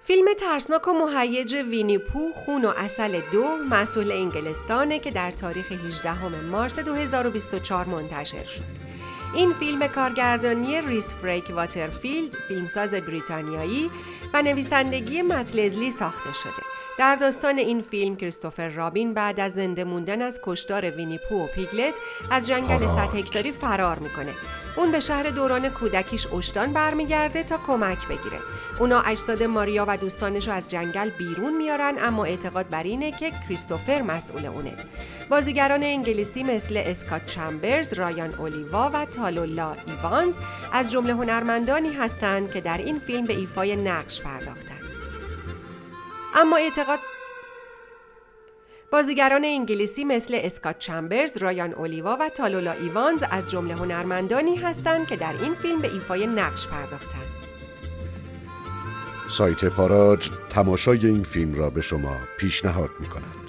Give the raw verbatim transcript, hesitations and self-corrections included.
فیلم ترسناک و مهیج وینی پوه خون و عسل دو محصول انگلستانه که در تاریخ هجدهم مارس دو هزار و بیست و چهار منتشر شد. این فیلم به کارگردانی ریس فریک واترفیلد، فیلمساز بریتانیایی و نویسندگی مت لزلی ساخته شده. در داستان این فیلم کریستوفر رابین بعد از زنده موندن از کشتار وینی پوه و پیگلت از جنگل صد هکتاری فرار میکنه. اون به شهر دوران کودکیش اوشتان برمیگرده تا کمک بگیره. اونا اجساد ماریا و دوستانش رو از جنگل بیرون میارن، اما اعتقاد بر اینه که کریستوفر مسئول اونه. بازیگران انگلیسی مثل اسکات چمبرز، رایان اولیوا و تالولا ایوانز از جمله هنرمندانی هستند که در این فیلم به ایفای نقش پرداختن. اما اعتقاد بازیگران انگلیسی مثل اسکات چمبرز، رایان اولیوا و تالولا ایوانز از جمله هنرمندانی هستند که در این فیلم به ایفای نقش پرداختند. سایت پاراج تماشای این فیلم را به شما پیشنهاد می‌کند.